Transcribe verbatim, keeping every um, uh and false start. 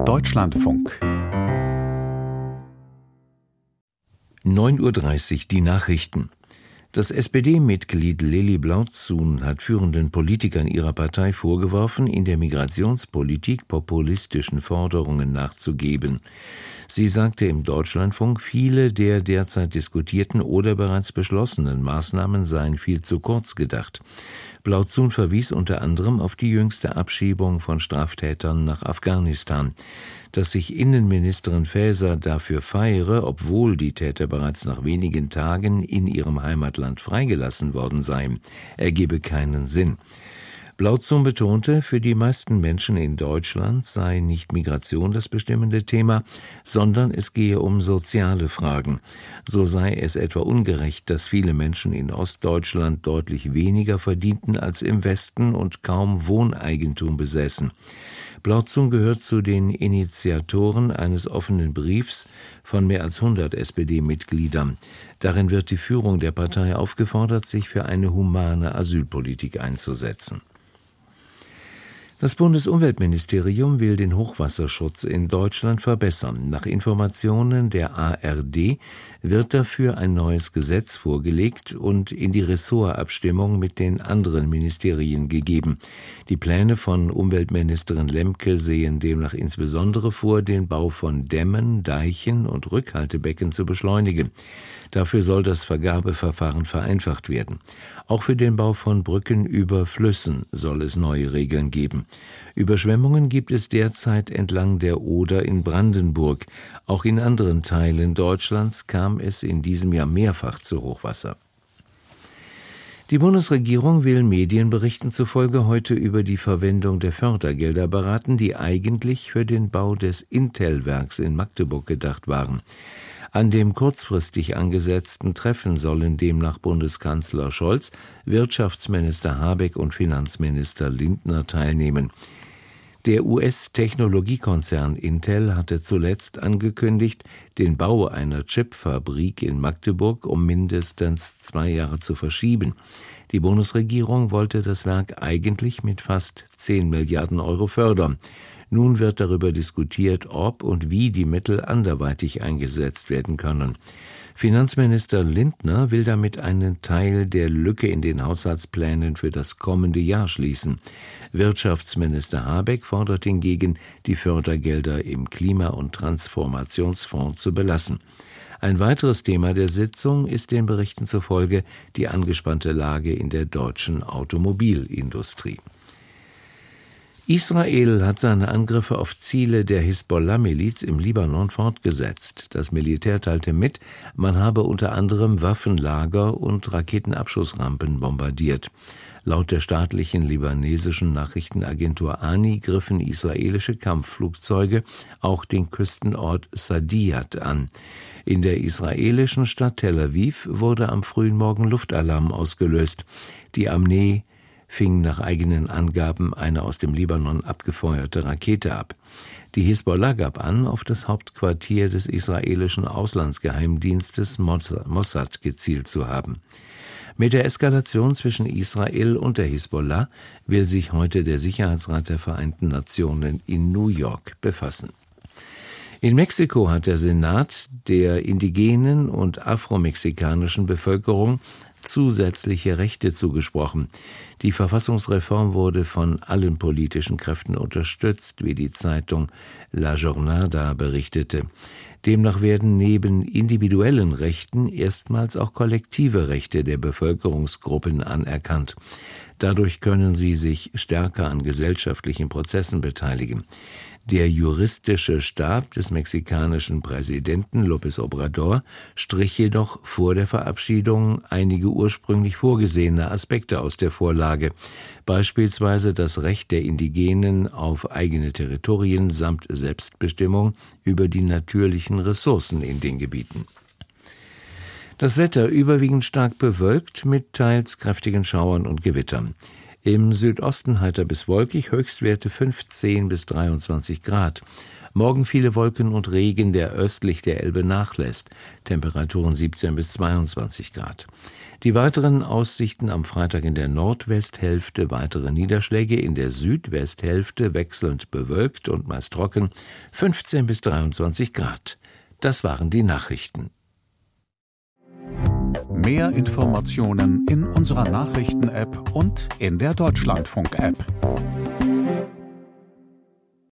Deutschlandfunk. neun Uhr dreißig, die Nachrichten. Das S P D-Mitglied Lili Blauzun hat führenden Politikern ihrer Partei vorgeworfen, in der Migrationspolitik populistischen Forderungen nachzugeben. Sie sagte im Deutschlandfunk, viele der derzeit diskutierten oder bereits beschlossenen Maßnahmen seien viel zu kurz gedacht. Blauzun verwies unter anderem auf die jüngste Abschiebung von Straftätern nach Afghanistan. Dass sich Innenministerin Faeser dafür feiere, obwohl die Täter bereits nach wenigen Tagen in ihrem Heimatland freigelassen worden seien, ergebe keinen Sinn. Blauzun betonte, für die meisten Menschen in Deutschland sei nicht Migration das bestimmende Thema, sondern es gehe um soziale Fragen. So sei es etwa ungerecht, dass viele Menschen in Ostdeutschland deutlich weniger verdienten als im Westen und kaum Wohneigentum besäßen. Blauzun gehört zu den Initiatoren eines offenen Briefs von mehr als hundert S P D-Mitgliedern. Darin wird die Führung der Partei aufgefordert, sich für eine humane Asylpolitik einzusetzen. Das Bundesumweltministerium will den Hochwasserschutz in Deutschland verbessern. Nach Informationen der A R D wird dafür ein neues Gesetz vorgelegt und in die Ressortabstimmung mit den anderen Ministerien gegeben. Die Pläne von Umweltministerin Lemke sehen demnach insbesondere vor, den Bau von Dämmen, Deichen und Rückhaltebecken zu beschleunigen. Dafür soll das Vergabeverfahren vereinfacht werden. Auch für den Bau von Brücken über Flüssen soll es neue Regeln geben. Überschwemmungen gibt es derzeit entlang der Oder in Brandenburg. Auch in anderen Teilen Deutschlands kam es in diesem Jahr mehrfach zu Hochwasser. Die Bundesregierung will Medienberichten zufolge heute über die Verwendung der Fördergelder beraten, die eigentlich für den Bau des Intel-Werks in Magdeburg gedacht waren. An dem kurzfristig angesetzten Treffen sollen demnach Bundeskanzler Scholz, Wirtschaftsminister Habeck und Finanzminister Lindner teilnehmen. Der U S-Technologiekonzern Intel hatte zuletzt angekündigt, den Bau einer Chipfabrik in Magdeburg um mindestens zwei Jahre zu verschieben. Die Bundesregierung wollte das Werk eigentlich mit fast zehn Milliarden Euro fördern. Nun wird darüber diskutiert, ob und wie die Mittel anderweitig eingesetzt werden können. Finanzminister Lindner will damit einen Teil der Lücke in den Haushaltsplänen für das kommende Jahr schließen. Wirtschaftsminister Habeck fordert hingegen, die Fördergelder im Klima- und Transformationsfonds zu belassen. Ein weiteres Thema der Sitzung ist den Berichten zufolge die angespannte Lage in der deutschen Automobilindustrie. Israel hat seine Angriffe auf Ziele der Hisbollah-Miliz im Libanon fortgesetzt. Das Militär teilte mit, man habe unter anderem Waffenlager und Raketenabschussrampen bombardiert. Laut der staatlichen libanesischen Nachrichtenagentur Ani griffen israelische Kampfflugzeuge auch den Küstenort Sadiyat an. In der israelischen Stadt Tel Aviv wurde am frühen Morgen Luftalarm ausgelöst. Die Armee fing nach eigenen Angaben eine aus dem Libanon abgefeuerte Rakete ab. Die Hisbollah gab an, auf das Hauptquartier des israelischen Auslandsgeheimdienstes Mossad gezielt zu haben. Mit der Eskalation zwischen Israel und der Hisbollah will sich heute der Sicherheitsrat der Vereinten Nationen in New York befassen. In Mexiko hat der Senat der indigenen und afromexikanischen Bevölkerung zusätzliche Rechte zugesprochen. Die Verfassungsreform wurde von allen politischen Kräften unterstützt, wie die Zeitung La Jornada berichtete. Demnach werden neben individuellen Rechten erstmals auch kollektive Rechte der Bevölkerungsgruppen anerkannt. Dadurch können sie sich stärker an gesellschaftlichen Prozessen beteiligen. Der juristische Stab des mexikanischen Präsidenten López Obrador strich jedoch vor der Verabschiedung einige ursprünglich vorgesehene Aspekte aus der Vorlage, beispielsweise das Recht der Indigenen auf eigene Territorien samt Selbstbestimmung über die natürlichen Ressourcen in den Gebieten. Das Wetter überwiegend stark bewölkt mit teils kräftigen Schauern und Gewittern. Im Südosten heiter bis wolkig, Höchstwerte fünfzehn bis dreiundzwanzig Grad. Morgen viele Wolken und Regen, der östlich der Elbe nachlässt. Temperaturen siebzehn bis zweiundzwanzig Grad. Die weiteren Aussichten am Freitag in der Nordwesthälfte, weitere Niederschläge in der Südwesthälfte, wechselnd bewölkt und meist trocken, fünfzehn bis dreiundzwanzig Grad. Das waren die Nachrichten. Mehr Informationen in unserer Nachrichten-App und in der Deutschlandfunk-App.